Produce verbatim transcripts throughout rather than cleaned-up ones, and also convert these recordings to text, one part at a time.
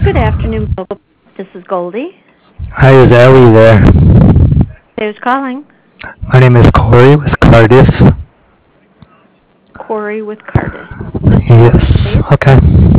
Good afternoon, Boca. This is Goldie. Hi, is Ellie there? Who's calling? My name is Corey with Cardiff. Corey with Cardiff. Yes, Please. okay.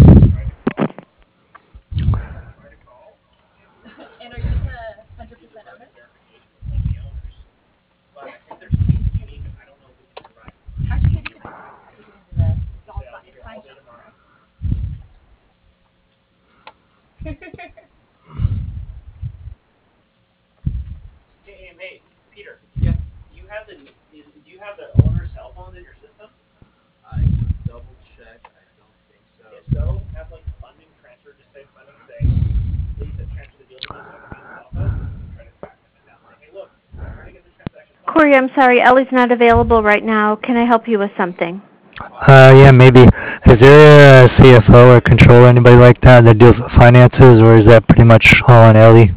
Hey, hey, Peter. Yeah. Do you have the do you have the owner's cell phone in your system? I can double check. I don't think so. If so, have like funding transfer. Just say funding. Say, please have transferred the deal to this other man's cell phone. Try to track them down. Say, hey, look, try to get this transaction. Corey, I'm sorry. Ellie's not available right now. Can I help you with something? Uh, yeah, maybe. Is there a C F O or controller, anybody like that that deals with finances, or is that pretty much all on Ellie?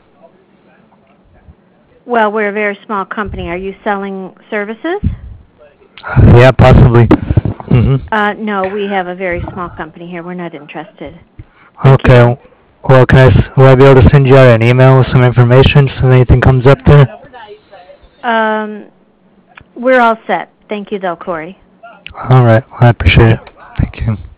Well, we're a very small company. Are you selling services? Uh, yeah, possibly. Mm-hmm. Uh, no, we have a very small company here. We're not interested. Okay. Well, can I, s- will I be able to send you out an email with some information so anything comes up there? Um, we're all set. Thank you, though, Corey. All right. Well, I appreciate it. Thank you.